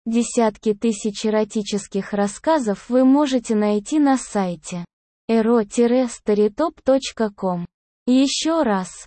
Десятки тысяч эротических рассказов вы можете найти на сайте ero-storytop.com. Еще раз,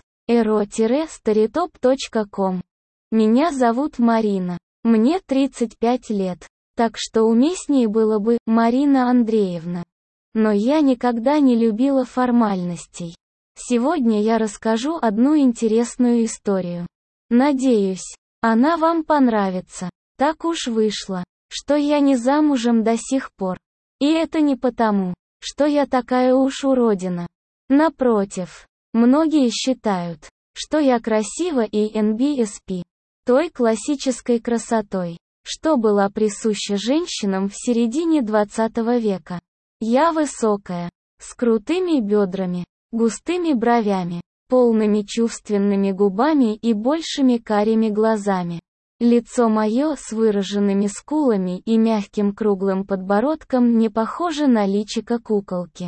ero-storytop.com. Меня зовут Марина. Мне 35 лет. Так что уместнее было бы Марина Андреевна. Но я никогда не любила формальностей. Сегодня я расскажу одну интересную историю. Надеюсь, она вам понравится. Так уж вышло, что я не замужем до сих пор. И это не потому, что я такая уж уродина. Напротив, многие считают, что я красива и NBSP, той классической красотой, что была присуща женщинам в середине 20 века. Я высокая, с крутыми бедрами, густыми бровями, полными чувственными губами и большими карими глазами. Лицо мое с выраженными скулами и мягким круглым подбородком не похоже на личико куколки.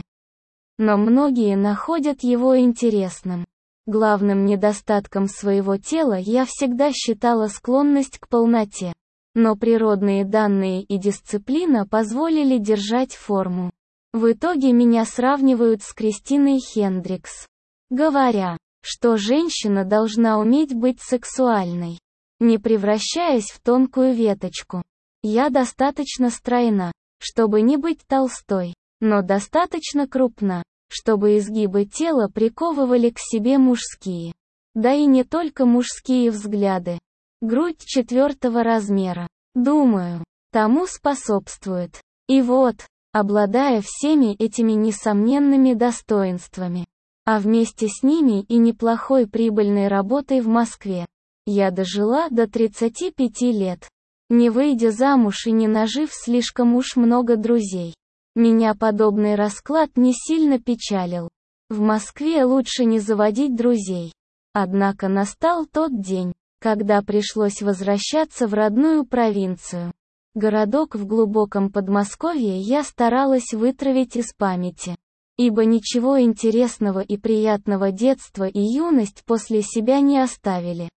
Но многие находят его интересным. Главным недостатком своего тела я всегда считала склонность к полноте. Но природные данные и дисциплина позволили держать форму. В итоге меня сравнивают с Кристиной Хендрикс, говоря, что женщина должна уметь быть сексуальной, не превращаясь в тонкую веточку. Я достаточно стройна, чтобы не быть толстой, но достаточно крупна, чтобы изгибы тела приковывали к себе мужские. Да и не только мужские взгляды. Грудь 4-го размера, думаю, тому способствует. И вот, обладая всеми этими несомненными достоинствами, а вместе с ними и неплохой прибыльной работой в Москве, я дожила до 35 лет, не выйдя замуж и не нажив слишком уж много друзей. Меня подобный расклад не сильно печалил. В Москве лучше не заводить друзей. Однако настал тот день, когда пришлось возвращаться в родную провинцию. Городок в глубоком Подмосковье я старалась вытравить из памяти, ибо ничего интересного и приятного детства и юность после себя не оставили.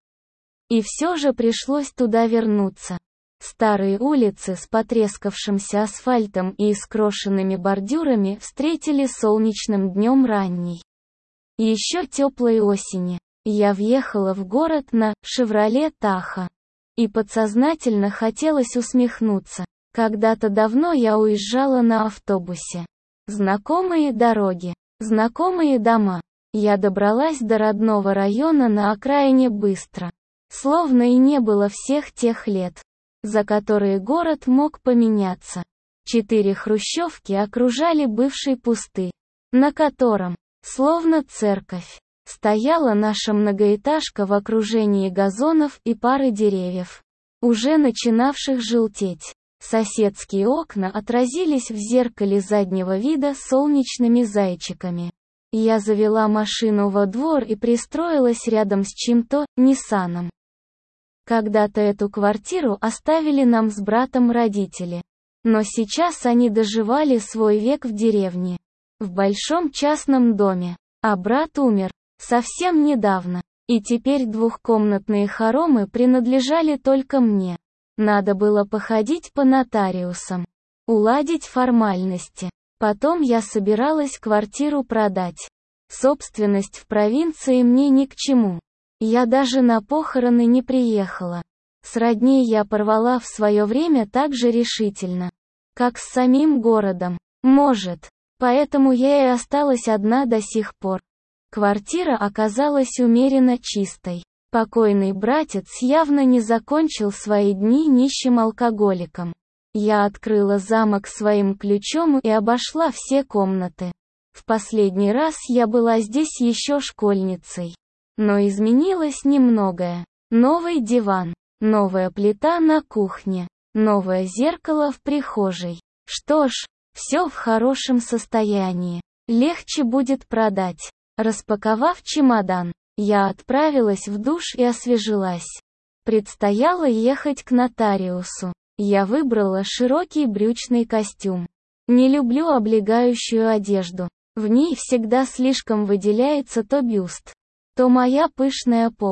И все же пришлось туда вернуться. Старые улицы с потрескавшимся асфальтом и искрошенными бордюрами встретили солнечным днем ранней, еще теплой осени. Я въехала в город на «Шевроле Таха». И подсознательно хотелось усмехнуться. Когда-то давно я уезжала на автобусе. Знакомые дороги, знакомые дома. Я добралась до родного района на окраине быстро. Словно и не было всех тех лет, за которые город мог поменяться. 4 хрущевки окружали бывший пустырь, на котором, словно церковь, стояла наша многоэтажка в окружении газонов и пары деревьев, уже начинавших желтеть. Соседские окна отразились в зеркале заднего вида солнечными зайчиками. Я завела машину во двор и пристроилась рядом с чьим-то Ниссаном. Когда-то эту квартиру оставили нам с братом родители. Но сейчас они доживали свой век в деревне, в большом частном доме. А брат умер совсем недавно. И теперь двухкомнатные хоромы принадлежали только мне. Надо было походить по нотариусам, уладить формальности. Потом я собиралась квартиру продать. Собственность в провинции мне ни к чему. Я даже на похороны не приехала. С родней я порвала в свое время так же решительно, как с самим городом. Может, поэтому я и осталась одна до сих пор. Квартира оказалась умеренно чистой. Покойный братец явно не закончил свои дни нищим алкоголиком. Я открыла замок своим ключом и обошла все комнаты. В последний раз я была здесь еще школьницей. Но изменилось немногое. Новый диван, новая плита на кухне, новое зеркало в прихожей. Что ж, все в хорошем состоянии. Легче будет продать. Распаковав чемодан, я отправилась в душ и освежилась. Предстояло ехать к нотариусу. Я выбрала широкий брючный костюм. Не люблю облегающую одежду. В ней всегда слишком выделяется то бюст, то моя пышная попа.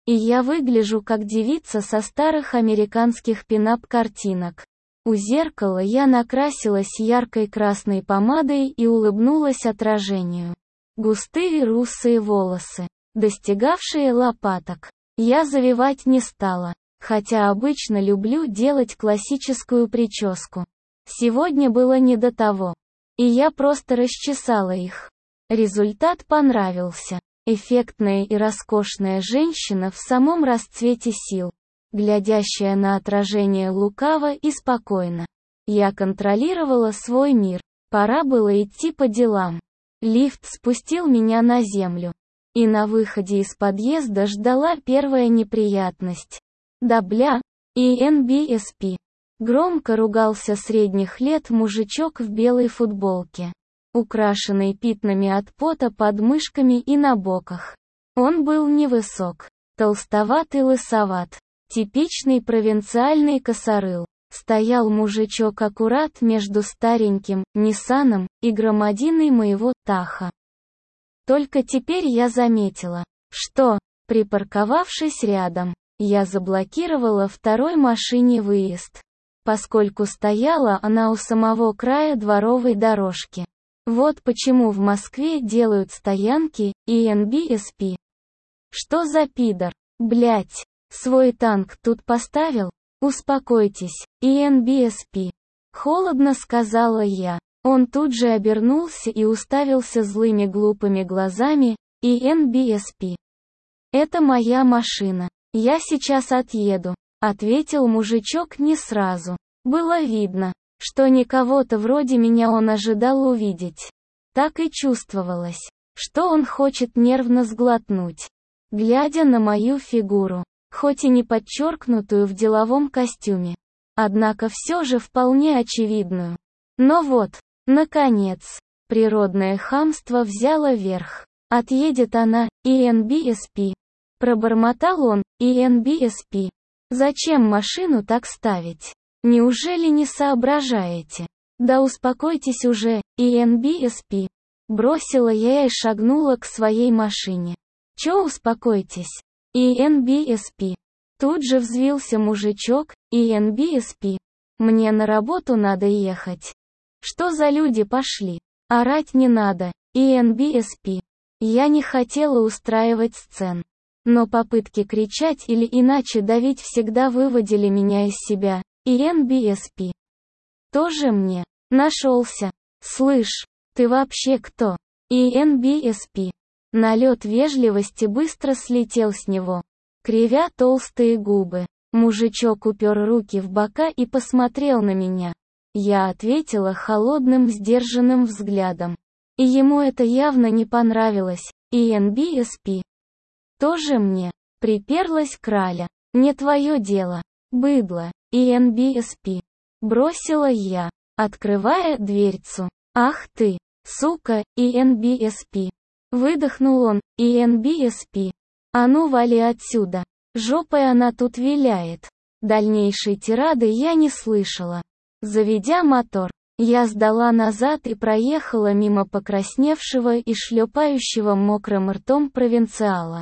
И я выгляжу как девица со старых американских пинап-картинок. У зеркала я накрасилась яркой красной помадой и улыбнулась отражению. Густые русые волосы, достигавшие лопаток, я завивать не стала, хотя обычно люблю делать классическую прическу. Сегодня было не до того. И я просто расчесала их. Результат понравился. Эффектная и роскошная женщина в самом расцвете сил, глядящая на отражение лукаво и спокойно. Я контролировала свой мир, пора было идти по делам. Лифт спустил меня на землю. И на выходе из подъезда ждала первая неприятность. Да бля, и NBSP. Громко ругался средних лет мужичок в белой футболке, украшенный пятнами от пота под мышками и на боках. Он был невысок, толстоват и лысоват. Типичный провинциальный косорыл. Стоял мужичок аккурат между стареньким Ниссаном и громадиной моего Таха. Только теперь я заметила, что, припарковавшись рядом, я заблокировала второй машине выезд, поскольку стояла она у самого края дворовой дорожки. Вот почему в Москве делают стоянки и NBSP. Что за пидор? Блять, свой танк тут поставил? Успокойтесь, и NBSP. Холодно сказала я. Он тут же обернулся и уставился злыми глупыми глазами, и NBSP. Это моя машина. Я сейчас отъеду, ответил мужичок не сразу. Было видно, что никого-то вроде меня он ожидал увидеть. Так и чувствовалось, что он хочет нервно сглотнуть, глядя на мою фигуру, хоть и не подчеркнутую в деловом костюме, однако все же вполне очевидную. Но вот, наконец, природное хамство взяло верх. Отъедет она, и NBSP. Пробормотал он, и NBSP. Зачем машину так ставить? Неужели не соображаете? Да успокойтесь уже, и NBSP. Бросила я и шагнула к своей машине. Чё успокойтесь? И NBSP. Тут же взвился мужичок, и NBSP. Мне на работу надо ехать. Что за люди пошли? Орать не надо, и NBSP. Я не хотела устраивать сцен. Но попытки кричать или иначе давить всегда выводили меня из себя, и NBSP. Тоже мне. Нашелся. Слышь, ты вообще кто? И NBSP. Налет вежливости быстро слетел с него. Кривя толстые губы, мужичок упер руки в бока и посмотрел на меня. Я ответила холодным сдержанным взглядом. И ему это явно не понравилось, и NBSP. Тоже мне. Приперлась краля. Не твое дело. Быдло. И NBSP. Бросила я, открывая дверцу. Ах ты, сука, и NBSP. Выдохнул он, и NBSP. А ну вали отсюда. Жопой она тут виляет. Дальнейшей тирады я не слышала. Заведя мотор, я сдала назад и проехала мимо покрасневшего и шлепающего мокрым ртом провинциала.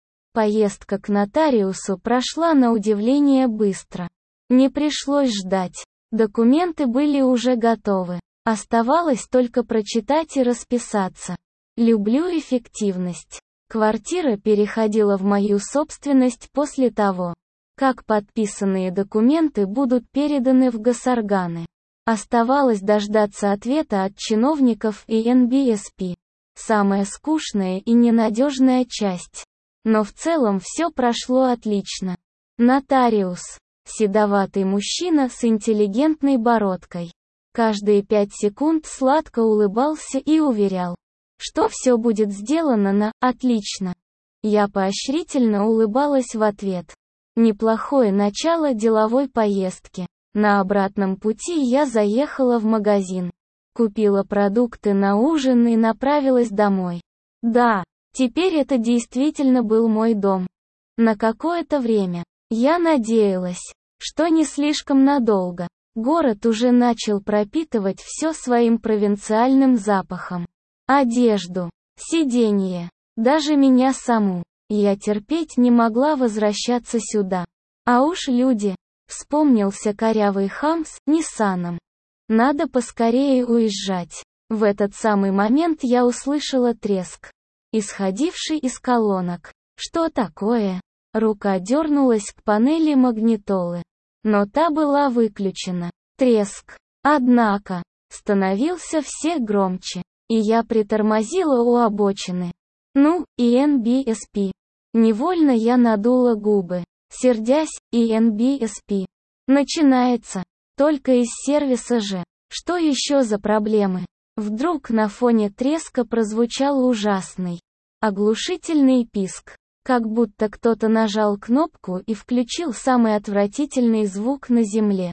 Поездка к нотариусу прошла на удивление быстро. Не пришлось ждать. Документы были уже готовы. Оставалось только прочитать и расписаться. Люблю эффективность. Квартира переходила в мою собственность после того, как подписанные документы будут переданы в госорганы. Оставалось дождаться ответа от чиновников и NBSP. Самая скучная и ненадежная часть. Но в целом все прошло отлично. Нотариус. Седоватый мужчина с интеллигентной бородкой. Каждые 5 секунд сладко улыбался и уверял, что все будет сделано на «отлично». Я поощрительно улыбалась в ответ. Неплохое начало деловой поездки. На обратном пути я заехала в магазин. Купила продукты на ужин и направилась домой. Да, теперь это действительно был мой дом. На какое-то время. Я надеялась, что не слишком надолго. Город уже начал пропитывать все своим провинциальным запахом. Одежду, сиденье, даже меня саму. Я терпеть не могла возвращаться сюда. А уж люди. Вспомнился корявый хам с Ниссаном. Надо поскорее уезжать. В этот самый момент я услышала треск, исходивший из колонок. Что такое? Рука дернулась к панели магнитолы. Но та была выключена. Треск. Однако, становился все громче. И я притормозила у обочины. Ну, и NBSP. Невольно я надула губы, сердясь, и NBSP. Начинается. Только из сервиса же. Что еще за проблемы? Вдруг на фоне треска прозвучал ужасный, оглушительный писк. Как будто кто-то нажал кнопку и включил самый отвратительный звук на земле.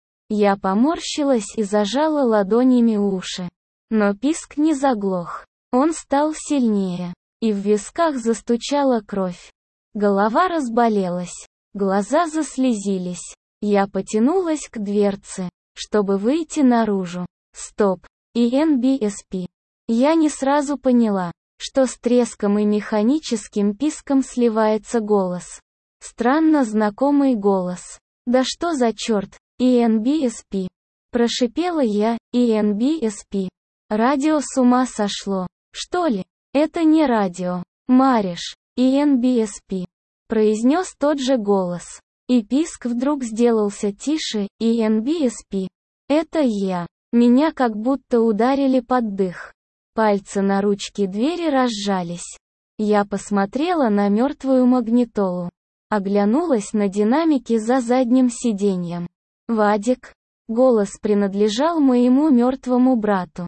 Я поморщилась и зажала ладонями уши. Но писк не заглох. Он стал сильнее. И в висках застучала кровь. Голова разболелась. Глаза заслезились. Я потянулась к дверце, чтобы выйти наружу. Стоп. И NBSP. Я не сразу поняла, что с треском и механическим писком сливается голос. Странно знакомый голос. Да что за черт? И NBSP. Прошипела я, и NBSP. Радио с ума сошло. Что ли? Это не радио. Мариш. И NBSP. Произнес тот же голос. И писк вдруг сделался тише, и NBSP. Это я. Меня как будто ударили под дых. Пальцы на ручке двери разжались. Я посмотрела на мертвую магнитолу. Оглянулась на динамики за задним сиденьем. Вадик. Голос принадлежал моему мертвому брату.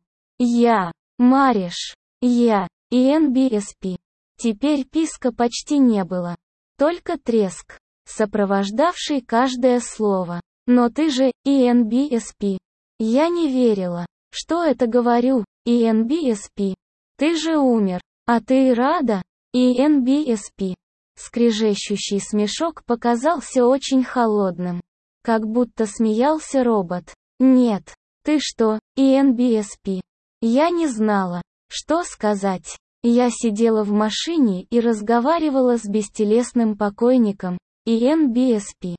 Я. Мариш. Я. И NBSP. Теперь писка почти не было. Только треск, сопровождавший каждое слово. Но ты же, и NBSP. Я не верила, что это говорю, и NBSP. Ты же умер, а ты рада? И NBSP. Скрежещущий смешок показался очень холодным. Как будто смеялся робот. Нет, ты что, и NBSP. Я не знала, что сказать. Я сидела в машине и разговаривала с бестелесным покойником, и NBSP.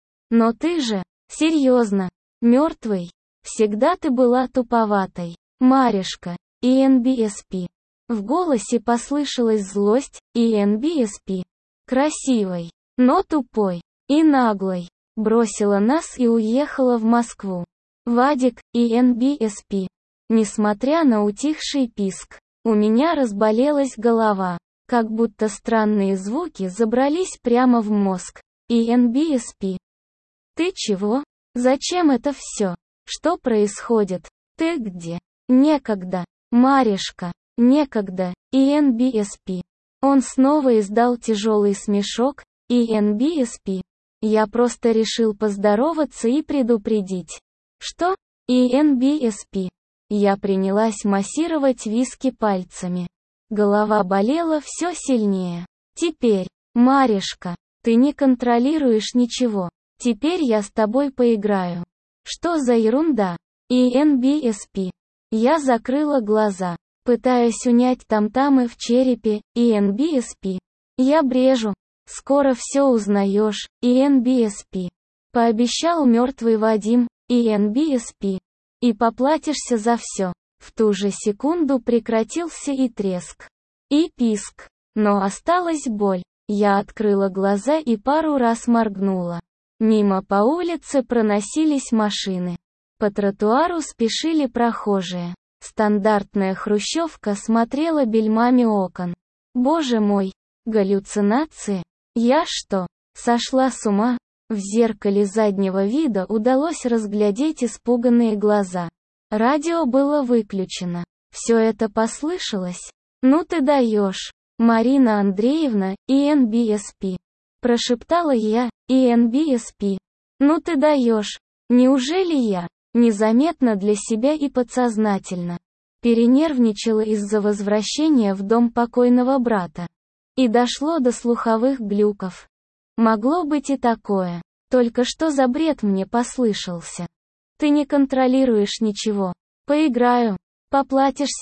Но ты же, серьезно, мертвый. Всегда ты была туповатой, Маришка, и NBSP. В голосе послышалась злость, и NBSP. Красивой, но тупой, и наглой. Бросила нас и уехала в Москву. Вадик, и NBSP. Несмотря на утихший писк, у меня разболелась голова, как будто странные звуки забрались прямо в мозг. И NBSP. Ты чего? Зачем это все? Что происходит? Ты где? Некогда. Маришка. Некогда. И NBSP. Он снова издал тяжелый смешок, и NBSP. Я просто решил поздороваться и предупредить. Что? И NBSP. Я принялась массировать виски пальцами. Голова болела все сильнее. Теперь, Маришка, ты не контролируешь ничего. Теперь я с тобой поиграю. Что за ерунда? И NBSP. Я закрыла глаза, пытаясь унять там-тамы в черепе, и NBSP. Я брежу. Скоро все узнаешь, и NBSP. Пообещал мертвый Вадим, и NBSP. И поплатишься за все. В ту же секунду прекратился и треск, и писк. Но осталась боль. Я открыла глаза и пару раз моргнула. Мимо по улице проносились машины. По тротуару спешили прохожие. Стандартная хрущевка смотрела бельмами окон. Боже мой, галлюцинации? Я что, сошла с ума? В зеркале заднего вида удалось разглядеть испуганные глаза. Радио было выключено. Все это послышалось? Ну ты даешь, Марина Андреевна, и NBSP. Прошептала я, и NBSP. Ну ты даешь. Неужели я, незаметно для себя и подсознательно, перенервничала из-за возвращения в дом покойного брата? И дошло до слуховых глюков. Могло быть и такое. Только что за бред мне послышался? Ты не контролируешь ничего. Поиграю. Поплатишься.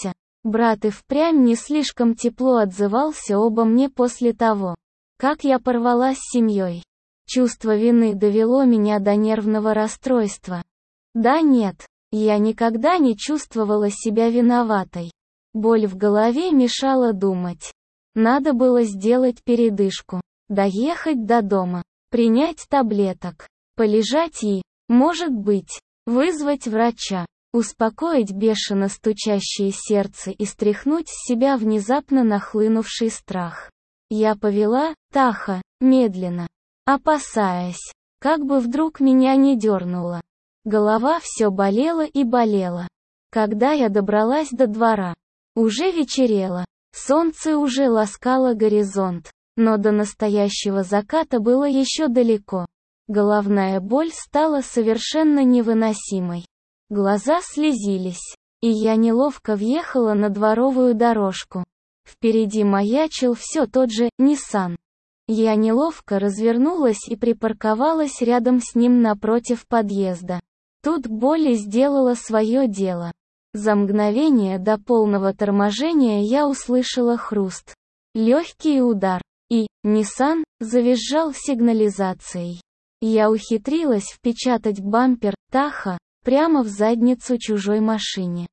Брат и впрямь не слишком тепло отзывался обо мне после того, как я порвала с семьей. Чувство вины довело меня до нервного расстройства. Да нет, я никогда не чувствовала себя виноватой. Боль в голове мешала думать. Надо было сделать передышку, доехать до дома, принять таблеток, полежать и, может быть, вызвать врача, успокоить бешено стучащее сердце и стряхнуть с себя внезапно нахлынувший страх. Я повела Таха, медленно, опасаясь, как бы вдруг меня не дернуло. Голова все болела и болела. Когда я добралась до двора, уже вечерело, солнце уже ласкало горизонт, но до настоящего заката было еще далеко. Головная боль стала совершенно невыносимой. Глаза слезились, и я неловко въехала на дворовую дорожку. Впереди маячил все тот же Nissan. Я неловко развернулась и припарковалась рядом с ним напротив подъезда. Тут боль сделала свое дело. За мгновение до полного торможения я услышала хруст. Легкий удар. И Nissan завизжал сигнализацией. Я ухитрилась впечатать бампер Таха прямо в задницу чужой машине.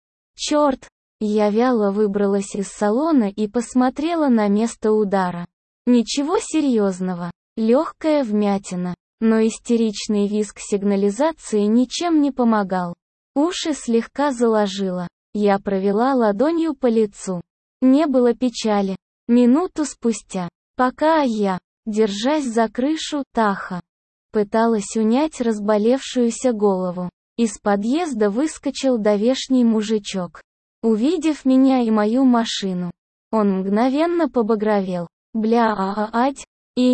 Черт! Я вяло выбралась из салона и посмотрела на место удара. Ничего серьезного, легкая вмятина, но истеричный визг сигнализации ничем не помогал. Уши слегка заложило. Я провела ладонью по лицу. Не было печали. Минуту спустя, пока я, держась за крышу Таха, пыталась унять разболевшуюся голову, из подъезда выскочил давешний мужичок. Увидев меня и мою машину, он мгновенно побагровел. Бля-а-а-ать,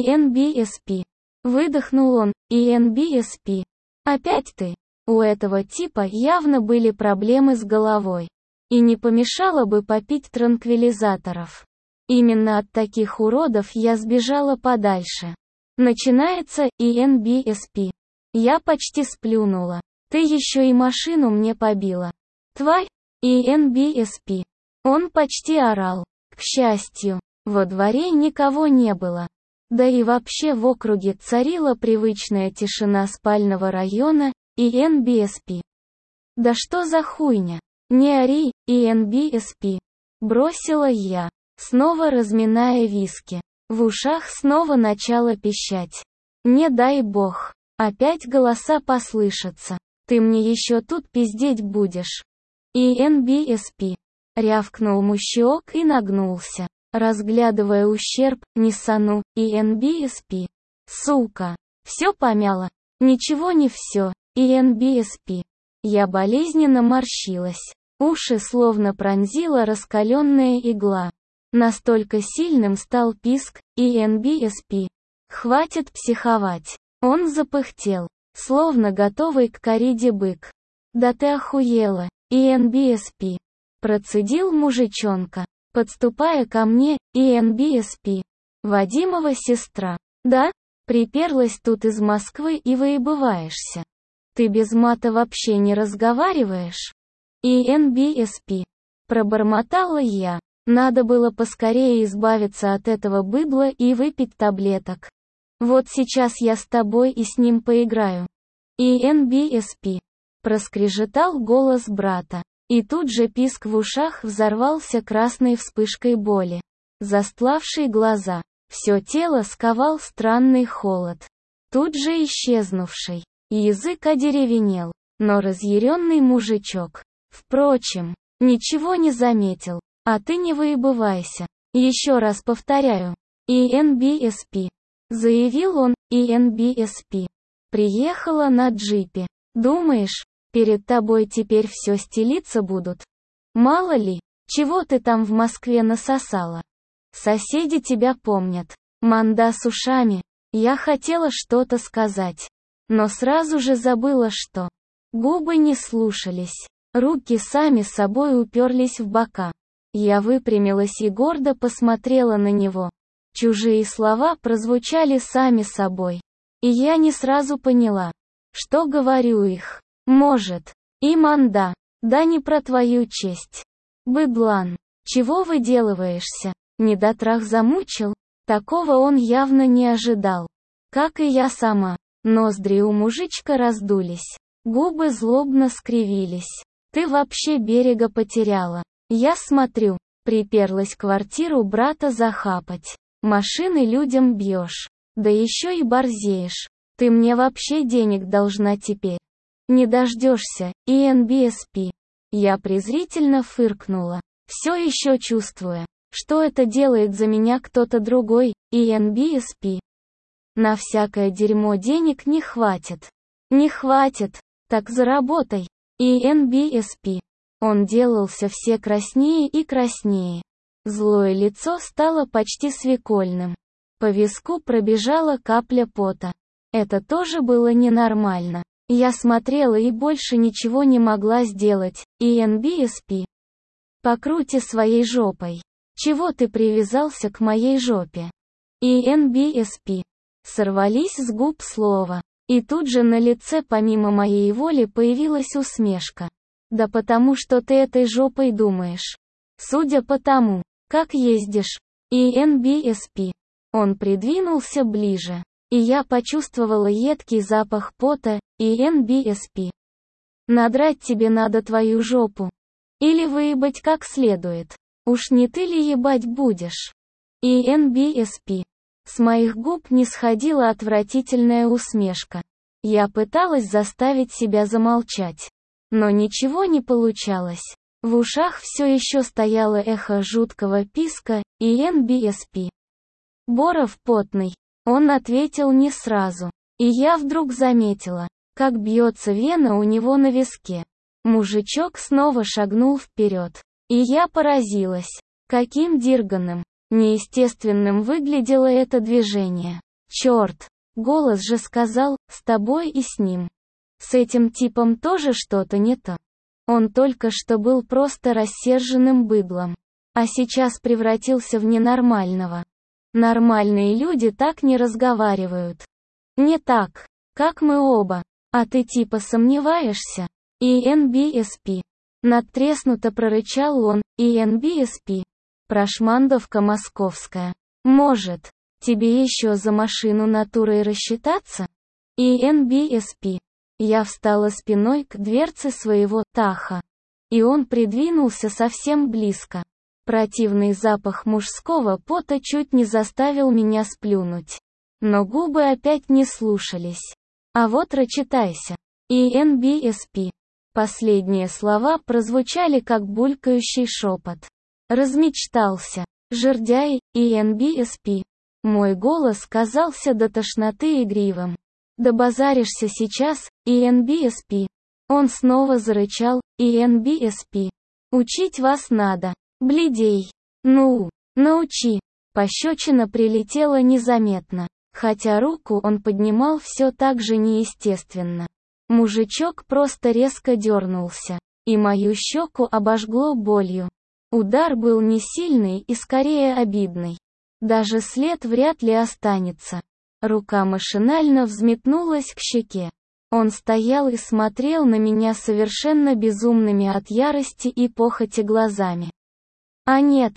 ИНБСП. Выдохнул он, ИНБСП. Опять ты. У этого типа явно были проблемы с головой. И не помешало бы попить транквилизаторов. Именно от таких уродов я сбежала подальше. Начинается ИНБСП. Я почти сплюнула. Ты еще и машину мне побила. Тварь, ИНБСП. Он почти орал. К счастью, во дворе никого не было. Да и вообще в округе царила привычная тишина спального района, ИНБСП. Да что за хуйня? Не ори, ИНБСП. Бросила я, снова разминая виски. В ушах снова начало пищать. Не дай бог, опять голоса послышатся. Ты мне еще тут пиздеть будешь. ИНБСП. Рявкнул мужичок и нагнулся, разглядывая ущерб Ниссану, ИНБСП. Сука. Все помяло. Ничего не все, ИНБСП. Я болезненно морщилась. Уши словно пронзила раскаленная игла. Настолько сильным стал писк, ИНБСП. Хватит психовать. Он запыхтел, словно готовый к кориде бык. Да ты охуела, ИНБСП. Процедил мужичонка, подступая ко мне, ИНБСП. Вадимова сестра. Да? Приперлась тут из Москвы и выебываешься. Ты без мата вообще не разговариваешь? ИНБСП. Пробормотала я. Надо было поскорее избавиться от этого быдла и выпить таблеток. Вот сейчас я с тобой и с ним поиграю. ИНБСП. Проскрежетал голос брата. И тут же писк в ушах взорвался красной вспышкой боли, застлавшей глаза. Все тело сковал странный холод, тут же исчезнувший. Язык одеревенел, но разъяренный мужичок, впрочем, ничего не заметил. А ты не выебывайся. Еще раз повторяю. ИНБСП. Заявил он, ИНБСП. Приехала на джипе. Думаешь, перед тобой теперь все стелиться будут? Мало ли, чего ты там в Москве насосала. Соседи тебя помнят. Манда с ушами. Я хотела что-то сказать, но сразу же забыла что. Губы не слушались. Руки сами собой уперлись в бока. Я выпрямилась и гордо посмотрела на него. Чужие слова прозвучали сами собой. И я не сразу поняла, что говорю их. Может, и манда, да не про твою честь. Быдлан, чего выделываешься? Недотрах замучил? Такого он явно не ожидал. Как и я сама. Ноздри у мужичка раздулись. Губы злобно скривились. Ты вообще берега потеряла. Я смотрю. Приперлась квартиру брата захапать. Машины людям бьешь. Да еще и борзеешь. Ты мне вообще денег должна теперь. Не дождешься, ИНБСП. Я презрительно фыркнула. Все еще чувствуя, что это делает за меня кто-то другой, ИНБСП. На всякое дерьмо денег не хватит. Не хватит, так заработай. ИНБСП. Он делался все краснее и краснее. Злое лицо стало почти свекольным. По виску пробежала капля пота. Это тоже было ненормально. Я смотрела и больше ничего не могла сделать. ИНБСП. Покрути своей жопой. Чего ты привязался к моей жопе? ИНБСП. Сорвались с губ слова. И тут же на лице помимо моей воли появилась усмешка. Да потому что ты этой жопой думаешь. Судя по тому, как ездишь. ИНБСП. Он придвинулся ближе. И я почувствовала едкий запах пота, ИНБСП. Надрать тебе надо твою жопу. Или выебать как следует. Уж не ты ли ебать будешь? ИНБСП. С моих губ не сходила отвратительная усмешка. Я пыталась заставить себя замолчать. Но ничего не получалось. В ушах все еще стояло эхо жуткого писка, ИНБСП. Боров потный. Он ответил не сразу. И я вдруг заметила, как бьется вена у него на виске. Мужичок снова шагнул вперед. И я поразилась, каким дерганым, неестественным выглядело это движение. Черт, голос же сказал, с тобой и с ним. С этим типом тоже что-то не то. Он только что был просто рассерженным быдлом. А сейчас превратился в ненормального. Нормальные люди так не разговаривают. Не так, как мы оба. А ты типа сомневаешься? ИНБСП. Надтреснуто прорычал он, ИНБСП. Прошмандовка московская. Может, тебе еще за машину натурой рассчитаться? ИНБСП. Я встала спиной к дверце своего Таха. И он придвинулся совсем близко. Противный запах мужского пота чуть не заставил меня сплюнуть. Но губы опять не слушались. А вот рачитайся. ИНБСП. Последние слова прозвучали как булькающий шепот. Размечтался. Жердяй, ИНБСП. Мой голос казался до тошноты игривым. Да базаришься сейчас, ИНБСП. Он снова зарычал, ИНБСП. Учить вас надо. Блядей. Ну, научи. Пощечина прилетела незаметно. Хотя руку он поднимал все так же неестественно. Мужичок просто резко дернулся. И мою щеку обожгло болью. Удар был не сильный и скорее обидный. Даже след вряд ли останется. Рука машинально взметнулась к щеке. Он стоял и смотрел на меня совершенно безумными от ярости и похоти глазами. А нет,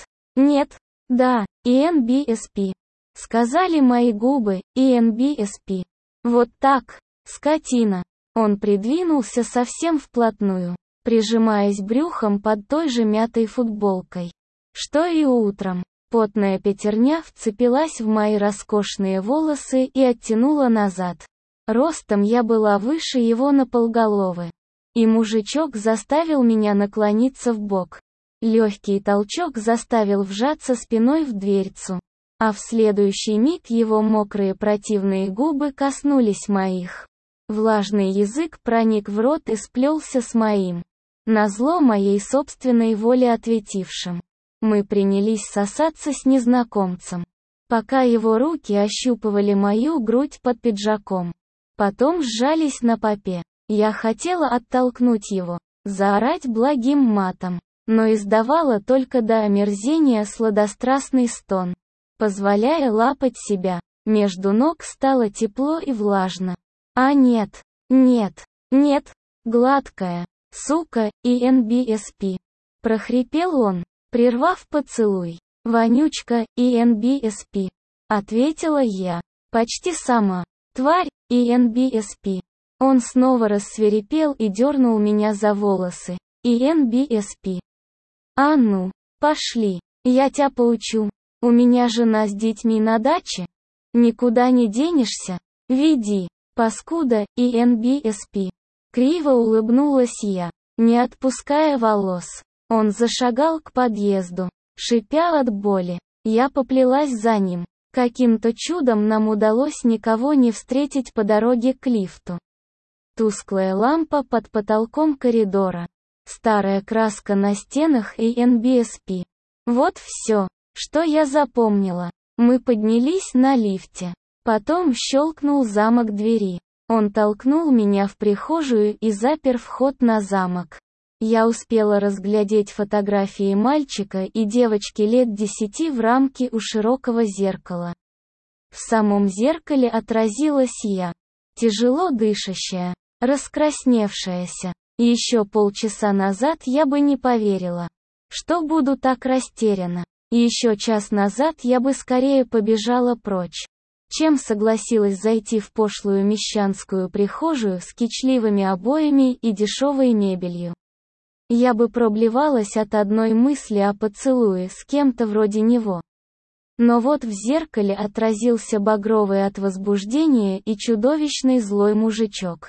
да, ИНБСП. Сказали мои губы, ИНБСП. Вот так, скотина. Он придвинулся совсем вплотную, прижимаясь брюхом под той же мятой футболкой. Что и утром. Потная пятерня вцепилась в мои роскошные волосы и оттянула назад. Ростом я была выше его на полголовы. И мужичок заставил меня наклониться вбок. Легкий толчок заставил вжаться спиной в дверцу. А в следующий миг его мокрые противные губы коснулись моих. Влажный язык проник в рот и сплелся с моим. Назло моей собственной воле ответившим. Мы принялись сосаться с незнакомцем. Пока его руки ощупывали мою грудь под пиджаком. Потом сжались на попе. Я хотела оттолкнуть его, заорать благим матом. Но издавала только до омерзения сладострастный стон. Позволяя лапать себя, между ног стало тепло и влажно. А нет, гладкая, сука, ИНБСП. прохрипел он, прервав поцелуй. «Вонючка, ИНБСП», ответила я. Почти сама. «Тварь, ИНБСП». Он снова рассвирепел и дернул меня за волосы. ИНБСП. «А ну, пошли, я тебя поучу. У меня жена с детьми на даче. Никуда не денешься. Веди, паскуда, ИНБСП». Криво улыбнулась я, не отпуская волос. Он зашагал к подъезду, шипя от боли. Я поплелась за ним. Каким-то чудом нам удалось никого не встретить по дороге к лифту. Тусклая лампа под потолком коридора. Старая краска на стенах и НБСП. Вот все, что я запомнила. Мы поднялись на лифте. Потом щелкнул замок двери. Он толкнул меня в прихожую и запер вход на замок. Я успела разглядеть фотографии мальчика и девочки лет 10 в рамке у широкого зеркала. В самом зеркале отразилась я. Тяжело дышащая, раскрасневшаяся. Еще полчаса назад я бы не поверила, что буду так растеряна. Еще час назад я бы скорее побежала прочь, чем согласилась зайти в пошлую мещанскую прихожую с кичливыми обоями и дешевой мебелью. Я бы проблевалась от одной мысли о поцелуе с кем-то вроде него. Но вот в зеркале отразился багровый от возбуждения и чудовищный злой мужичок.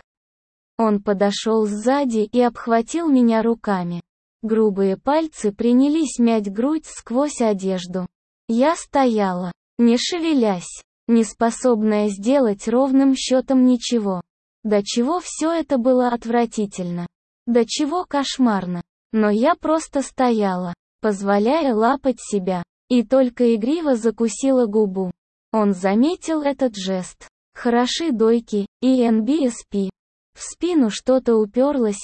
Он подошел сзади и обхватил меня руками. Грубые пальцы принялись мять грудь сквозь одежду. Я стояла, не шевелясь, не способная сделать ровным счетом ничего. До чего все это было отвратительно. До чего кошмарно. Но я просто стояла, позволяя лапать себя, и только игриво закусила губу. Он заметил этот жест. Хороши дойки, ИНБСП. В спину что-то уперлось,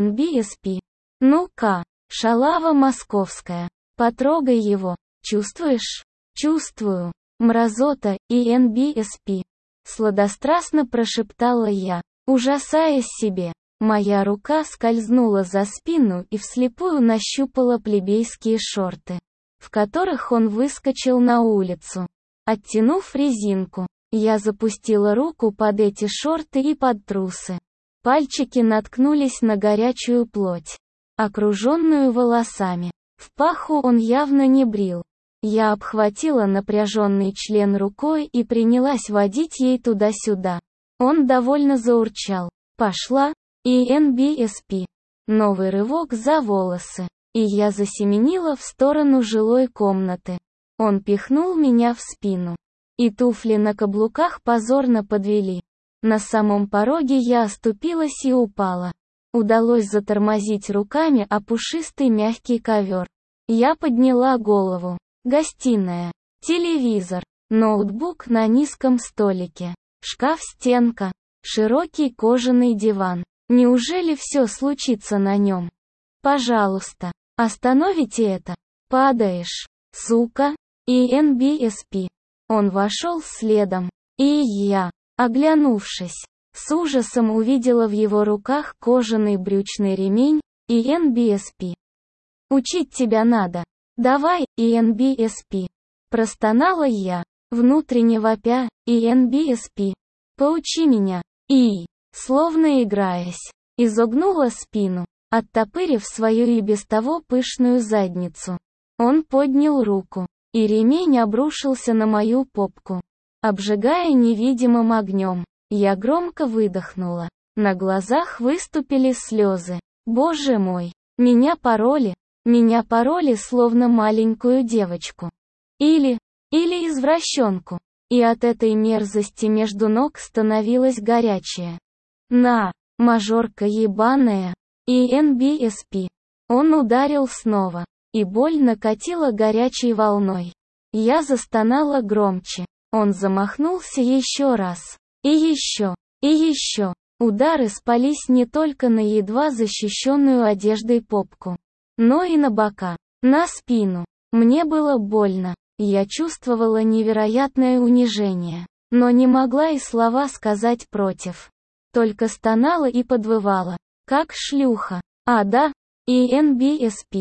ИНБСП. Ну-ка, шалава московская, потрогай его. Чувствуешь? Чувствую. Мразота, ИНБСП. Сладострастно прошептала я, ужасаясь себе. Моя рука скользнула за спину и вслепую нащупала плебейские шорты, в которых он выскочил на улицу. Оттянув резинку, я запустила руку под эти шорты и под трусы. Пальчики наткнулись на горячую плоть, окруженную волосами. В паху он явно не брил. Я обхватила напряженный член рукой и принялась водить ей туда-сюда. Он довольно заурчал. Пошла, ИНБСП. Новый рывок за волосы. И я засеменила в сторону жилой комнаты. Он пихнул меня в спину. И туфли на каблуках позорно подвели. На самом пороге я оступилась и упала. Удалось затормозить руками о пушистый мягкий ковер. Я подняла голову. Гостиная. Телевизор. Ноутбук на низком столике. Шкаф-стенка. Широкий кожаный диван. Неужели все случится на нем? Пожалуйста, остановите это. Падаешь, сука. ИНБСП. Он вошел следом. И я, оглянувшись, с ужасом увидела в его руках кожаный брючный ремень, ИНБСП. Учить тебя надо. Давай, ИНБСП. Простонала я, внутренне вопя, ИНБСП. Поучи меня. И, словно играясь, изогнула спину, оттопырив свою и без того пышную задницу. Он поднял руку, и ремень обрушился на мою попку, обжигая невидимым огнем. Я громко выдохнула. На глазах выступили слезы. Боже мой, меня пороли словно маленькую девочку. Или извращенку. И от этой мерзости между ног становилось горячее. На, мажорка ебаная, ИНБСП. Он ударил снова, и боль накатила горячей волной. Я застонала громче. Он замахнулся еще раз. И еще. Удары спались не только на едва защищенную одеждой попку, но и на бока, на спину. Мне было больно. Я чувствовала невероятное унижение, но не могла и слова сказать против. Только стонала и подвывала, как шлюха. А да, ИНБСП.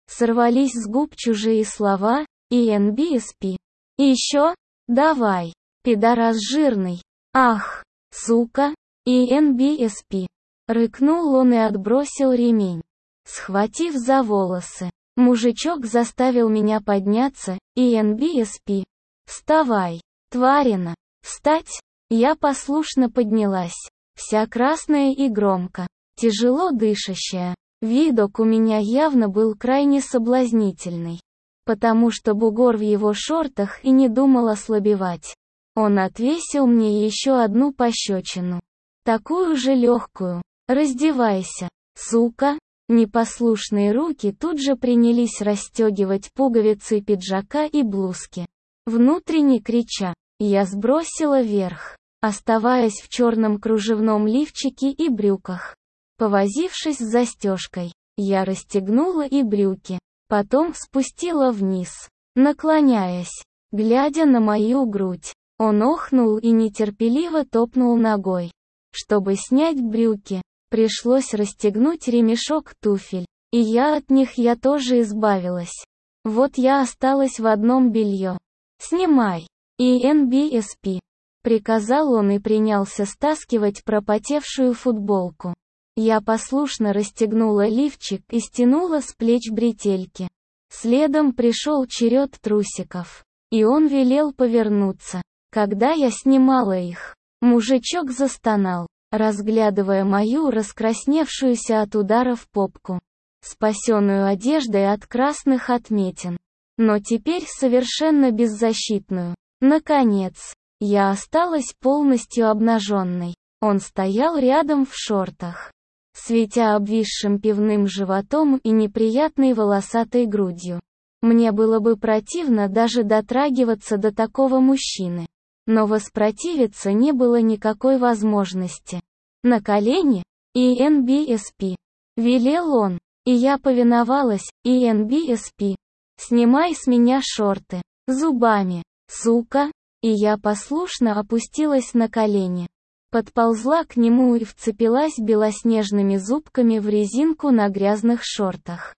Сорвались с губ чужие слова, и NBSP. Еще? Давай. Пидорас жирный. Ах, сука, и NBSP. Рыкнул он и отбросил ремень, схватив за волосы. Мужичок заставил меня подняться, и NBSP. Вставай, тварина. Встать? Я послушно поднялась, вся красная и громко, тяжело дышащая. Видок у меня явно был крайне соблазнительный, потому что бугор в его шортах и не думал ослабевать. Он отвесил мне еще одну пощечину. Такую же легкую. «Раздевайся, сука!» Непослушные руки тут же принялись расстегивать пуговицы пиджака и блузки. Внутренне крича, я сбросила вверх, оставаясь в черном кружевном лифчике и брюках. Повозившись с застежкой, я расстегнула и брюки, потом спустила вниз, наклоняясь, глядя на мою грудь. Он охнул и нетерпеливо топнул ногой. Чтобы снять брюки, пришлось расстегнуть ремешок туфель, и я тоже избавилась. Вот я осталась в одном белье. «Снимай, и NBSP», — приказал он и принялся стаскивать пропотевшую футболку. Я послушно расстегнула лифчик и стянула с плеч бретельки. Следом пришел черед трусиков, и он велел повернуться. Когда я снимала их, мужичок застонал, разглядывая мою раскрасневшуюся от ударов попку, спасенную одеждой от красных отметин, но теперь совершенно беззащитную. Наконец, я осталась полностью обнаженной. Он стоял рядом в шортах, светя обвисшим пивным животом и неприятной волосатой грудью. Мне было бы противно даже дотрагиваться до такого мужчины. Но воспротивиться не было никакой возможности. «На колени, и NBSP», — велел он, и я повиновалась, и NBSP. «Снимай с меня шорты, зубами, сука», и я послушно опустилась на колени. Подползла к нему и вцепилась белоснежными зубками в резинку на грязных шортах.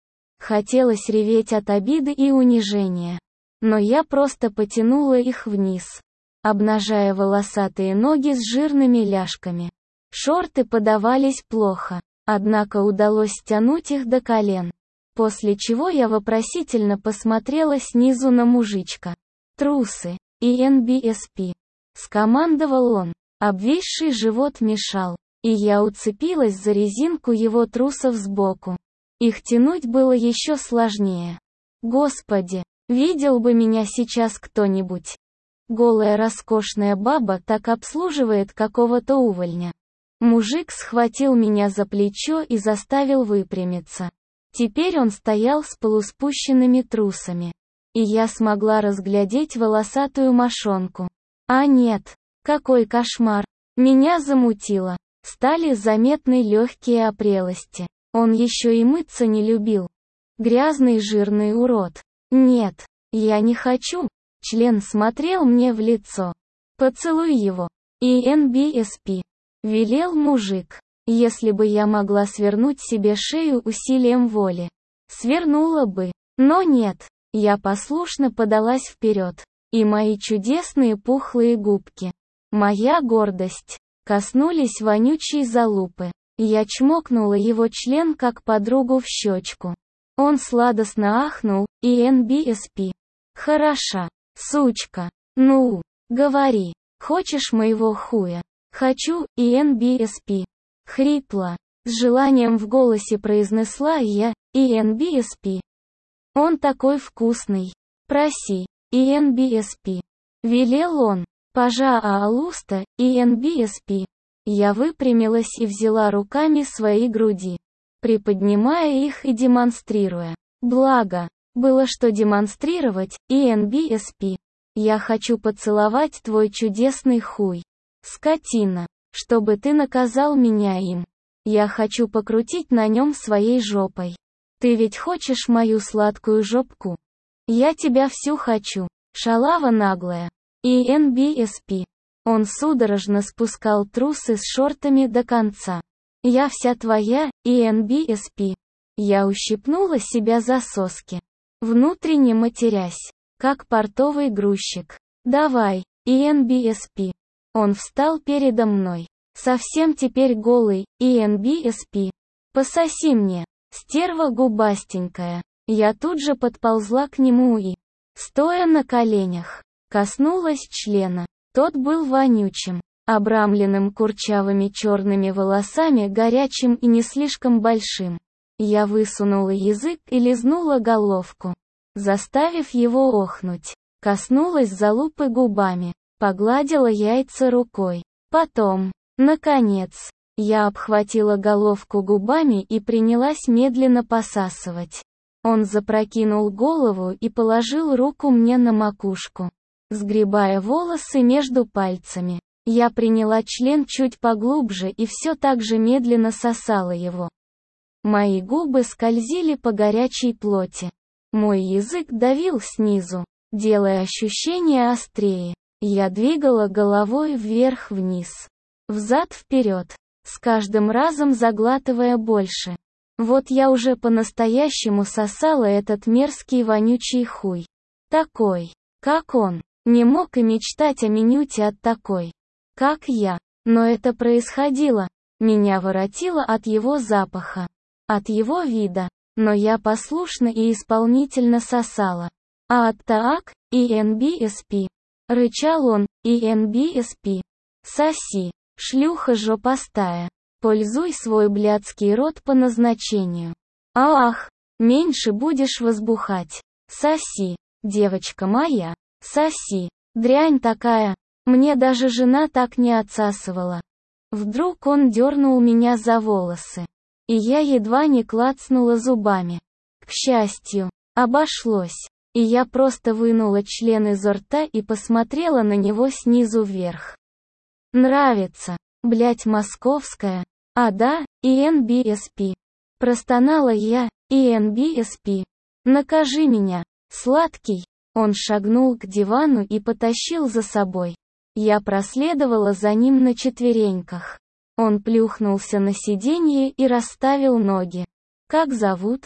Хотелось реветь от обиды и унижения. Но я просто потянула их вниз, обнажая волосатые ноги с жирными ляжками. Шорты подавались плохо, однако удалось стянуть их до колен. После чего я вопросительно посмотрела снизу на мужичка. «Трусы, и NBSP», — скомандовал он. Обвисший живот мешал, и я уцепилась за резинку его трусов сбоку. Их тянуть было еще сложнее. Господи, видел бы меня сейчас кто-нибудь. Голая роскошная баба так обслуживает какого-то увольня. Мужик схватил меня за плечо и заставил выпрямиться. Теперь он стоял с полуспущенными трусами, и я смогла разглядеть волосатую мошонку. А нет, какой кошмар! Меня замутило. Стали заметны легкие опрелости. Он еще и мыться не любил. Грязный жирный урод. Нет, я не хочу. Член смотрел мне в лицо. «Поцелуй его, и NBSP», — велел мужик. Если бы я могла свернуть себе шею усилием воли, свернула бы. Но нет, я послушно подалась вперед, и мои чудесные пухлые губки, моя гордость, коснулись вонючей залупы. Я чмокнула его член как подругу в щечку. Он сладостно ахнул, и NBSP. «Хороша, сучка. Ну, говори, хочешь моего хуя?» «Хочу, и NBSP». Хрипло, с желанием в голосе произнесла я, и NBSP. «Он такой вкусный. Проси, и NBSP». Велел он. «Пожа Аалуста, и NBSP». Я выпрямилась и взяла руками свои груди, приподнимая их и демонстрируя. Благо, было что демонстрировать, и NBSP. «Я хочу поцеловать твой чудесный хуй. Скотина, чтобы ты наказал меня им. Я хочу покрутить на нем своей жопой. Ты ведь хочешь мою сладкую жопку? Я тебя всю хочу, шалава наглая. И NBSP». Он судорожно спускал трусы с шортами до конца. «Я вся твоя, и NBSP». Я ущипнула себя за соски, внутренне матерясь, как портовый грузчик. «Давай, ENBSP». Он встал передо мной, совсем теперь голый, ENBSP. «Пососи мне, стерва губастенькая». Я тут же подползла к нему и, стоя на коленях, коснулась члена. Тот был вонючим, обрамленным курчавыми черными волосами, горячим и не слишком большим. Я высунула язык и лизнула головку, заставив его охнуть. Коснулась залупы губами, погладила яйца рукой. Потом, наконец, я обхватила головку губами и принялась медленно посасывать. Он запрокинул голову и положил руку мне на макушку, сгребая волосы между пальцами. Я приняла член чуть поглубже и все так же медленно сосала его. Мои губы скользили по горячей плоти. Мой язык давил снизу, делая ощущения острее. Я двигала головой вверх-вниз, взад-вперед, с каждым разом заглатывая больше. Вот я уже по-настоящему сосала этот мерзкий вонючий хуй. Такой, как он, не мог и мечтать о минюте от такой, как я. Но это происходило. Меня воротило от его запаха, от его вида. Но я послушно и исполнительно сосала. А от так, ENBSP. Рычал он, ENBSP. Соси, шлюха жопастая. Пользуй свой блядский рот по назначению. Ах, меньше будешь возбухать. Соси, девочка моя, соси. Дрянь такая, мне даже жена так не отсасывала. Вдруг он дернул меня за волосы, и я едва не клацнула зубами. К счастью, обошлось, и я просто вынула член изо рта и посмотрела на него снизу вверх. Нравится, блять, московская. А да, ENBSP. Простонала я, ENBSP. Накажи меня, сладкий. Он шагнул к дивану и потащил за собой. Я проследовала за ним на четвереньках. Он плюхнулся на сиденье и расставил ноги. «Как зовут?»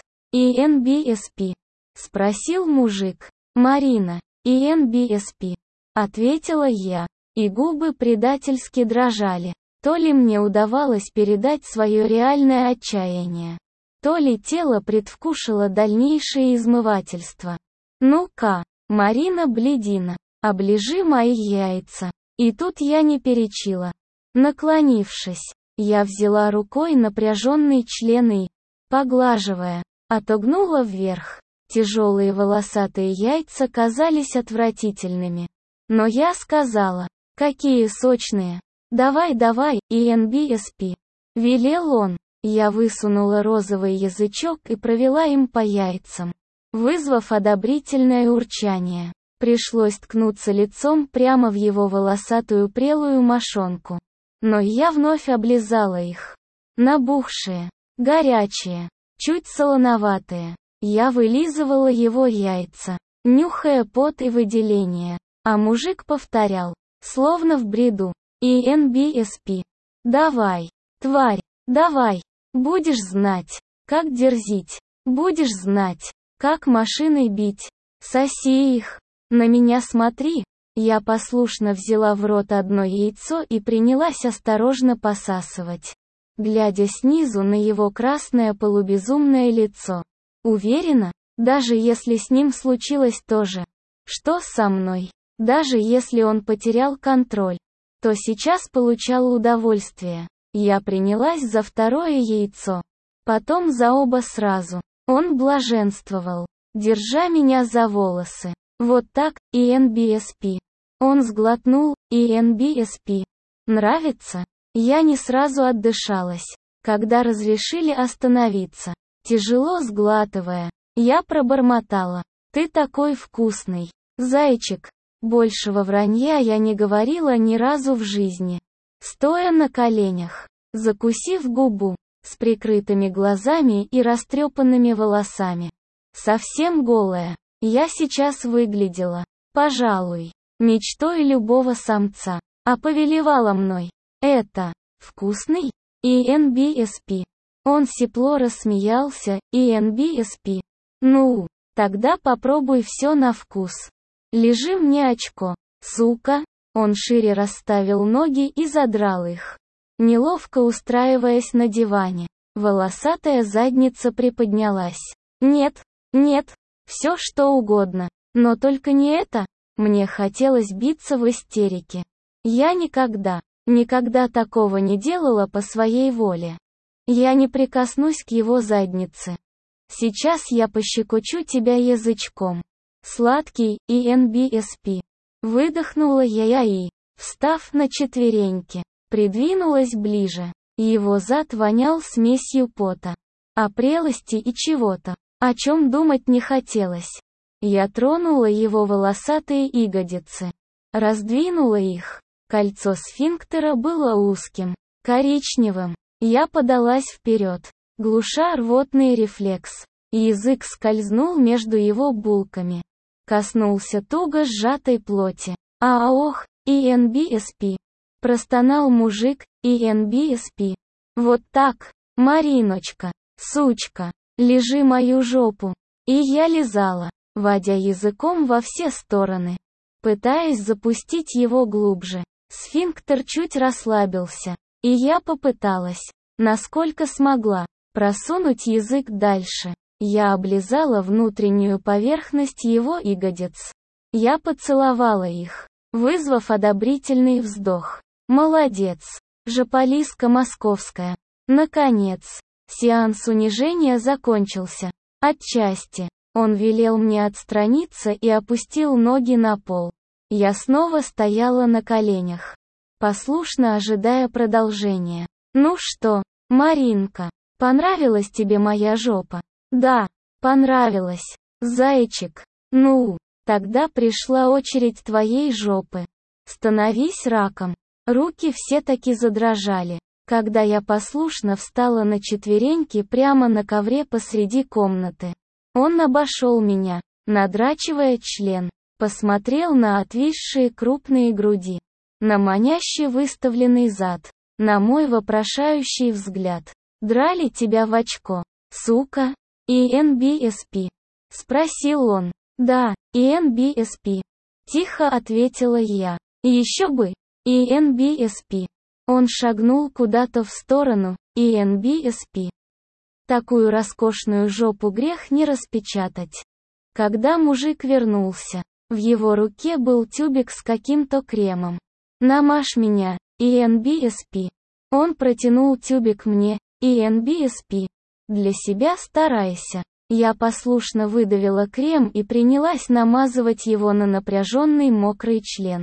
ENBSP. Спросил мужик. «Марина, ENBSP». Ответила я, и губы предательски дрожали. То ли мне удавалось передать свое реальное отчаяние, то ли тело предвкушало дальнейшее измывательство. «Ну-ка, Марина блядина, оближи мои яйца». И тут я не перечила. Наклонившись, я взяла рукой напряженный член и, поглаживая, отогнула вверх. Тяжелые волосатые яйца казались отвратительными. Но я сказала, какие сочные. «Давай, давай, ENBSP», — велел он. Я высунула розовый язычок и провела им по яйцам, вызвав одобрительное урчание. Пришлось ткнуться лицом прямо в его волосатую прелую мошонку. Но я вновь облизала их. Набухшие, горячие, чуть солоноватые. Я вылизывала его яйца, нюхая пот и выделения. А мужик повторял, словно в бреду. ENBSP. Давай, тварь, давай. Будешь знать, как дерзить. Будешь знать, как машиной бить. Соси их. На меня смотри. Я послушно взяла в рот одно яйцо и принялась осторожно посасывать, глядя снизу на его красное полубезумное лицо. Уверена, даже если с ним случилось то же, что со мной, даже если он потерял контроль, то сейчас получал удовольствие. Я принялась за второе яйцо, потом за оба сразу. Он блаженствовал, держа меня за волосы. Вот так, ENBSP. Он сглотнул, ENBSP. Нравится? Я не сразу отдышалась, когда разрешили остановиться. Тяжело сглатывая, я пробормотала. Ты такой вкусный, зайчик. Большего вранья я не говорила ни разу в жизни. Стоя на коленях, закусив губу, с прикрытыми глазами и растрепанными волосами. Совсем голая, я сейчас выглядела, пожалуй, мечтой любого самца, а повелевала мной. Это, вкусный? ENBSP. Он сипло рассмеялся, и NBSP. Ну, тогда попробуй все на вкус. Лежи мне очко, сука. Он шире расставил ноги и задрал их, неловко устраиваясь на диване. Волосатая задница приподнялась. Нет, нет, все что угодно, но только не это. Мне хотелось биться в истерике. Я никогда такого не делала по своей воле. Я не прикоснусь к его заднице. Сейчас я пощекочу тебя язычком. Сладкий, и NBSP. Выдохнула я и, встав на четвереньки, придвинулась ближе. Его зад вонял смесью пота, опрелости и чего-то, о чем думать не хотелось. Я тронула его волосатые ягодицы, раздвинула их. Кольцо сфинктера было узким, коричневым. Я подалась вперед, глуша рвотный рефлекс. Язык скользнул между его булками, коснулся туго сжатой плоти. Ох, и NBSP. Простонал мужик, и NBSP. Вот так, Мариночка, сучка, лежи мою жопу. И я лизала, водя языком во все стороны, пытаясь запустить его глубже. Сфинктер чуть расслабился, и я попыталась, насколько смогла, просунуть язык дальше. Я облизала внутреннюю поверхность его ягодиц. Я поцеловала их, вызвав одобрительный вздох. Молодец, жополиска московская. Наконец, сеанс унижения закончился. Отчасти. Он велел мне отстраниться и опустил ноги на пол. Я снова стояла на коленях, послушно ожидая продолжения. Ну что, Маринка, понравилась тебе моя жопа? Да, понравилась, зайчик. Ну, тогда пришла очередь твоей жопы. Становись раком. Руки все-таки задрожали, когда я послушно встала на четвереньки прямо на ковре посреди комнаты. Он обошел меня, надрачивая член, посмотрел на отвисшие крупные груди, на маняще выставленный зад, на мой вопрошающий взгляд. «Драли тебя в очко, сука? И NBSP?» — спросил он. «Да, и NBSP», — тихо ответила я. «Еще бы, и NBSP». Он шагнул куда-то в сторону, и NBSP. Такую роскошную жопу грех не распечатать. Когда мужик вернулся, в его руке был тюбик с каким-то кремом. «Намажь меня, и NBSP». Он протянул тюбик мне, и NBSP. «Для себя старайся». Я послушно выдавила крем и принялась намазывать его на напряженный мокрый член.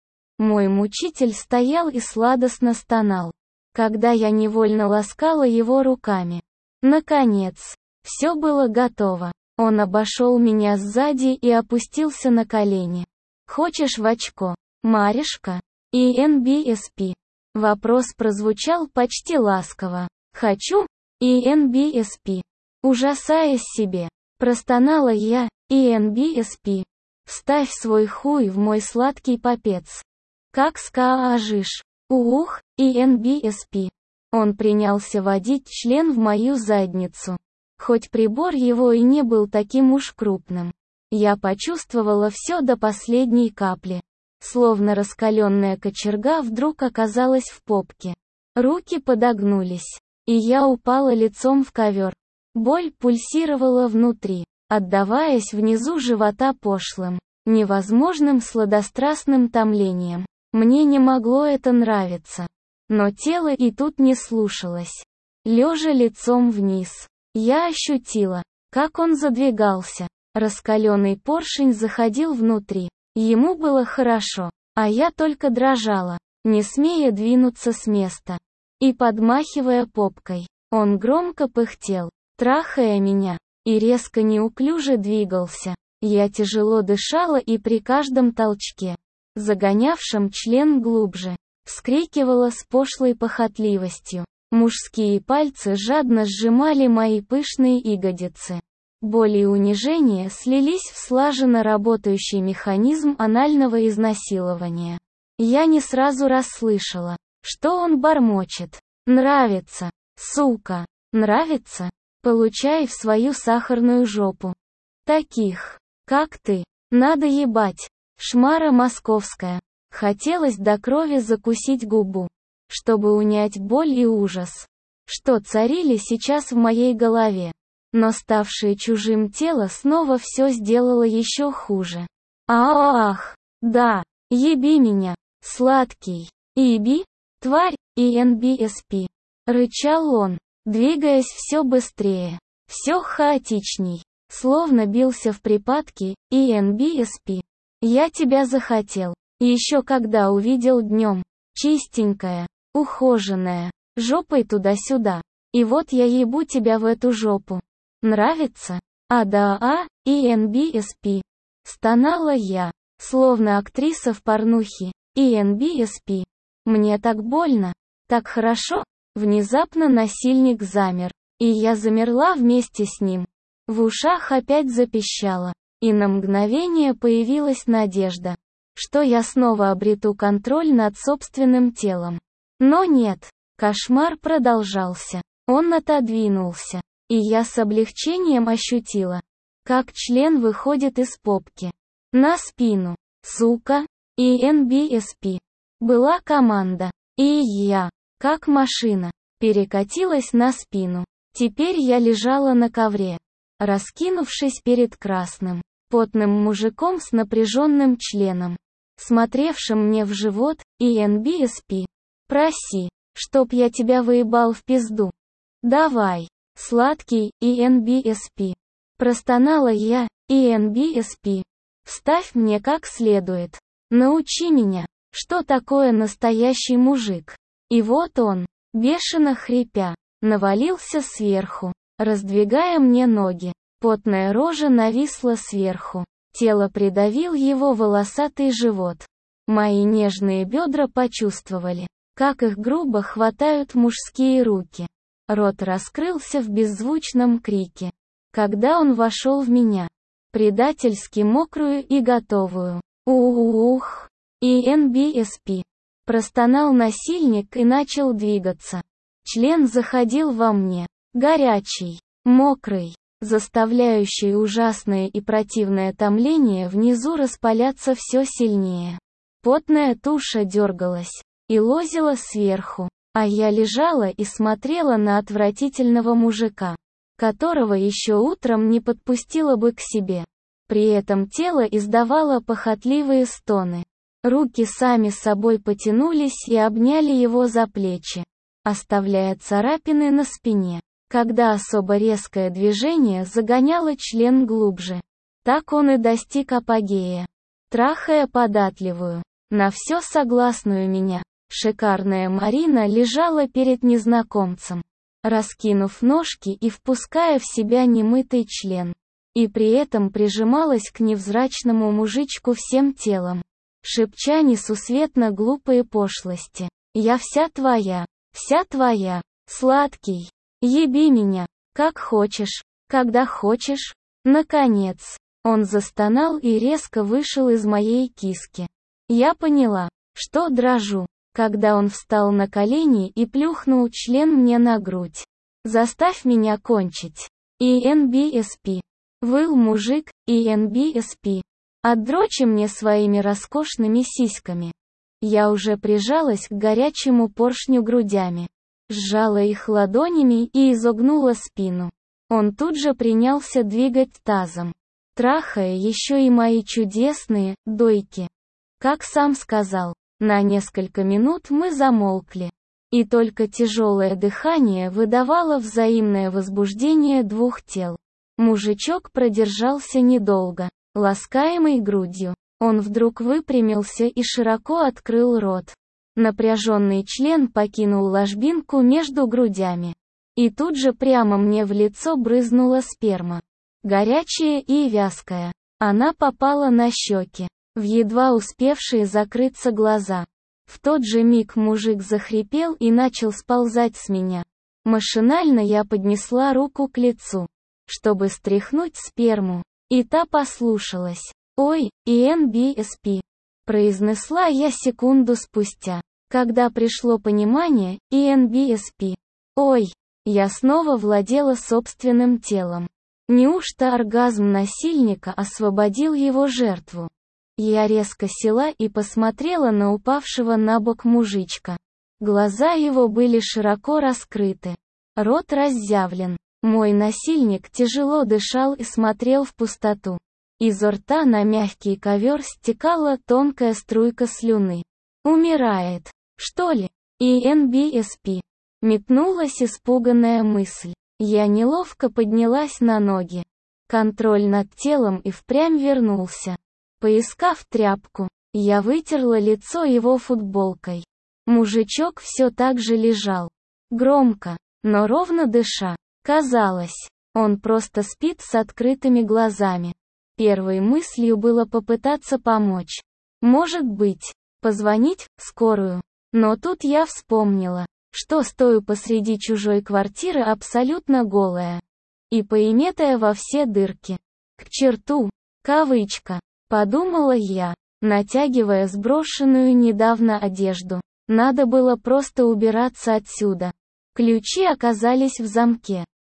Мой мучитель стоял и сладостно стонал, когда я невольно ласкала его руками. Наконец, все было готово. Он обошел меня сзади и опустился на колени. «Хочешь в очко, Маришка?» И NBSP. Вопрос прозвучал почти ласково. «Хочу?» И NBSP. Ужасаясь себе, простонала я, и NBSP. «Вставь свой хуй в мой сладкий попец. Как скажешь. Ух, и NBSP». Он принялся водить член в мою задницу. Хоть прибор его и не был таким уж крупным. Я почувствовала все до последней капли. Словно раскаленная кочерга вдруг оказалась в попке. Руки подогнулись, и я упала лицом в ковер. Боль пульсировала внутри, отдаваясь внизу живота пошлым, невозможным сладострастным томлением. Мне не могло это нравиться. Но тело и тут не слушалось. Лежа лицом вниз, я ощутила, как он задвигался. Раскаленный поршень заходил внутри. Ему было хорошо, а я только дрожала, не смея двинуться с места. И подмахивая попкой, он громко пыхтел, трахая меня, и резко неуклюже двигался. Я тяжело дышала и при каждом толчке, загонявшем член глубже, вскрикивала с пошлой похотливостью. Мужские пальцы жадно сжимали мои пышные ягодицы. Боль и унижение слились в слаженно работающий механизм анального изнасилования. Я не сразу расслышала, что он бормочет. «Нравится, сука, Нравится? Получай в свою сахарную жопу. Таких, как ты, надо ебать. Шмара московская. Хотелось до крови закусить губу, чтобы унять боль и ужас, что царили сейчас в моей голове. Но ставшее чужим тело снова все сделало еще хуже. Ах, да, еби меня, сладкий, еби, тварь, и НБСП. Рычал он, двигаясь все быстрее, все хаотичней, словно бился в припадке, и НБСП. Я тебя захотел, еще когда увидел днем, чистенькая, ухоженная, жопой туда-сюда, и вот я ебу тебя в эту жопу. Нравится? И НБСП. Стонала я, словно актриса в порнухе, и НБСП. Мне так больно, так хорошо. Внезапно насильник замер, и я замерла вместе с ним. В ушах опять запищало, и на мгновение появилась надежда, что я снова обрету контроль над собственным телом. Но нет, кошмар продолжался. Он отодвинулся, и я с облегчением ощутила, как член выходит из попки. На спину, сука, и НБСП. Была команда, и я, как машина, перекатилась на спину. Теперь я лежала на ковре, раскинувшись перед красным, потным мужиком с напряженным членом, смотревшим мне в живот, и НБСП. Проси, чтоб я тебя выебал в пизду. Давай, сладкий, и НБСП. Простонала я, и НБСП. Вставь мне как следует. Научи меня, что такое настоящий мужик. И вот он, бешено хрипя, навалился сверху, раздвигая мне ноги. Потная рожа нависла сверху. Тело придавил его волосатый живот. Мои нежные бедра почувствовали, как их грубо хватают мужские руки. Рот раскрылся в беззвучном крике, когда он вошел в меня, предательски мокрую и готовую. Ух! И НБСП. Простонал насильник и начал двигаться. Член заходил во мне, горячий, мокрый, заставляющий ужасное и противное томление внизу распаляться все сильнее. Потная туша дергалась и лозила сверху, а я лежала и смотрела на отвратительного мужика, которого еще утром не подпустила бы к себе. При этом тело издавало похотливые стоны. Руки сами собой потянулись и обняли его за плечи, оставляя царапины на спине, когда особо резкое движение загоняло член глубже. Так он и достиг апогея. Трахая податливую, на все согласную меня, шикарная Марина лежала перед незнакомцем, раскинув ножки и впуская в себя немытый член, и при этом прижималась к невзрачному мужичку всем телом, шепча несусветно глупые пошлости. «Я вся твоя, сладкий, еби меня, как хочешь, когда хочешь». Наконец, он застонал и резко вышел из моей киски. Я поняла, что дрожу, когда он встал на колени и плюхнул член мне на грудь. «Заставь меня кончить». И НБСП. Выл мужик, и НБСП. Отдрочи мне своими роскошными сиськами. Я уже прижалась к горячему поршню грудями, сжала их ладонями и изогнула спину. Он тут же принялся двигать тазом, трахая еще и мои чудесные дойки. Как сам сказал, на несколько минут мы замолкли, и только тяжелое дыхание выдавало взаимное возбуждение двух тел. Мужичок продержался недолго, ласкаемый грудью. Он вдруг выпрямился и широко открыл рот. Напряженный член покинул ложбинку между грудями. И тут же прямо мне в лицо брызнула сперма. Горячая и вязкая. Она попала на щеки, в едва успевшие закрыться глаза. В тот же миг мужик захрипел и начал сползать с меня. Машинально я поднесла руку к лицу, чтобы стряхнуть сперму, и та послушалась. «Ой, и НБСП», произнесла я секунду спустя, когда пришло понимание, и НБСП. «Ой, Я снова владела собственным телом. Неужто оргазм насильника освободил его жертву? Я резко села и посмотрела на упавшего на бок мужичка. Глаза его были широко раскрыты. Рот разъявлен. Мой насильник тяжело дышал и смотрел в пустоту. Изо рта на мягкий ковер стекала тонкая струйка слюны. Умирает, что ли? ИНБСП. Метнулась испуганная мысль. Я неловко поднялась на ноги. Контроль над телом и впрямь вернулся. Поискав тряпку, я вытерла лицо его футболкой. Мужичок все так же лежал. Громко, но ровно дыша. Казалось, он просто спит с открытыми глазами. Первой мыслью было попытаться помочь. Может быть, позвонить в скорую. Но тут я вспомнила, что стою посреди чужой квартиры абсолютно голая. И поиметая во все дырки. К черту, кавычка, подумала я, натягивая сброшенную недавно одежду. Надо было просто убираться отсюда. Ключи оказались в замке.